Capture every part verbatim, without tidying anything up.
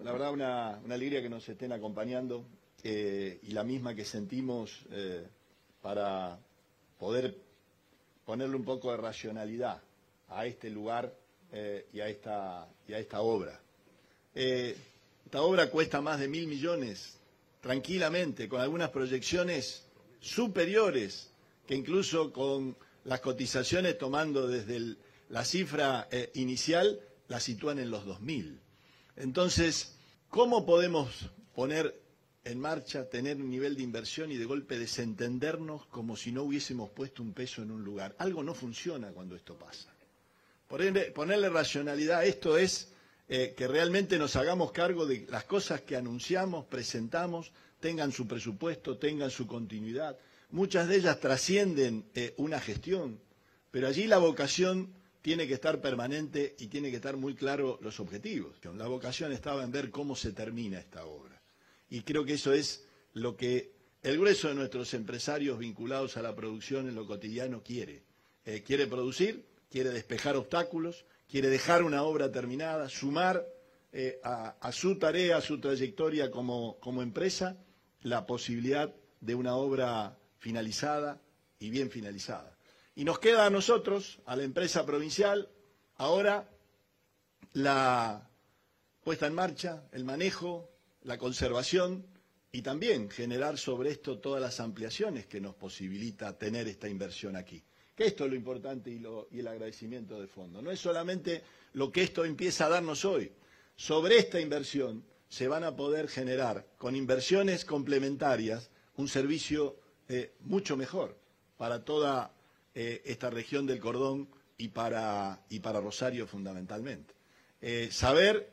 la verdad una, una alegría que nos estén acompañando eh, y la misma que sentimos eh, para poder ponerle un poco de racionalidad a este lugar eh, y, a esta, y a esta obra. Eh, esta obra cuesta más de mil millones, tranquilamente, con algunas proyecciones superiores, que incluso con las cotizaciones tomando desde el, la cifra eh, inicial, la sitúan en los dos mil. Entonces, ¿cómo podemos poner en marcha, tener un nivel de inversión y de golpe desentendernos como si no hubiésemos puesto un peso en un lugar? Algo no funciona cuando esto pasa. Ponerle, ponerle racionalidad a esto es eh, que realmente nos hagamos cargo de las cosas que anunciamos, presentamos, tengan su presupuesto, tengan su continuidad. Muchas de ellas trascienden eh, una gestión, pero allí la vocación tiene que estar permanente y tiene que estar muy claro los objetivos. La vocación estaba en ver cómo se termina esta obra. Y creo que eso es lo que el grueso de nuestros empresarios vinculados a la producción en lo cotidiano quiere. Eh, quiere producir, quiere despejar obstáculos, quiere dejar una obra terminada, sumar eh, a, a su tarea, a su trayectoria como, como empresa, la posibilidad de una obra finalizada y bien finalizada. Y nos queda a nosotros, a la empresa provincial, ahora la puesta en marcha, el manejo, la conservación y también generar sobre esto todas las ampliaciones que nos posibilita tener esta inversión aquí. Que esto es lo importante y, lo, y el agradecimiento de fondo. No es solamente lo que esto empieza a darnos hoy. Sobre esta inversión se van a poder generar, con inversiones complementarias, un servicio eh, mucho mejor para toda eh, esta región del Cordón y para, y para Rosario fundamentalmente. Eh, saber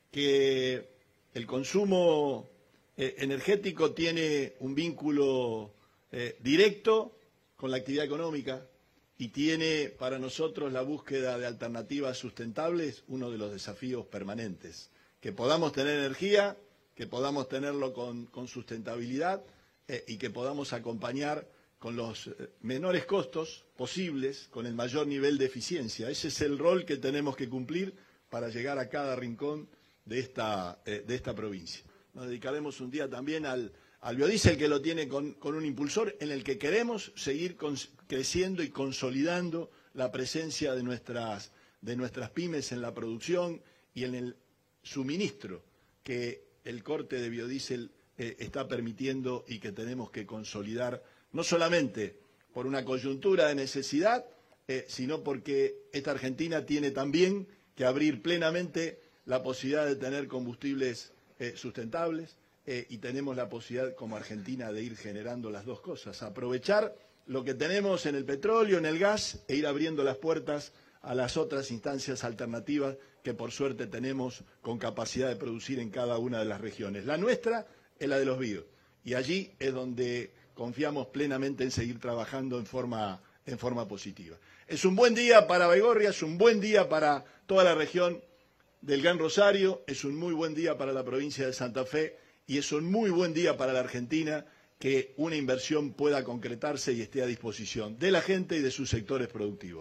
que el consumo eh, energético tiene un vínculo eh, directo con la actividad económica y tiene para nosotros la búsqueda de alternativas sustentables uno de los desafíos permanentes. Que podamos tener energía, que podamos tenerlo con, con sustentabilidad eh, y que podamos acompañar con los menores costos posibles, con el mayor nivel de eficiencia. Ese es el rol que tenemos que cumplir para llegar a cada rincón de esta, eh, de esta provincia. Nos dedicaremos un día también al, al biodiesel, que lo tiene con, con un impulsor en el que queremos seguir con, creciendo y consolidando la presencia de nuestras, de nuestras pymes en la producción y en el suministro que el corte de biodiesel eh, está permitiendo y que tenemos que consolidar, no solamente por una coyuntura de necesidad, eh, sino porque esta Argentina tiene también que abrir plenamente la posibilidad de tener combustibles eh, sustentables eh, y tenemos la posibilidad como Argentina de ir generando las dos cosas, aprovechar lo que tenemos en el petróleo, en el gas e ir abriendo las puertas a las otras instancias alternativas que por suerte tenemos con capacidad de producir en cada una de las regiones. La nuestra es la de los bíos y allí es donde confiamos plenamente en seguir trabajando en forma, en forma positiva. Es un buen día para Baigorria, es un buen día para toda la región del Gran Rosario, es un muy buen día para la provincia de Santa Fe y es un muy buen día para la Argentina que una inversión pueda concretarse y esté a disposición de la gente y de sus sectores productivos.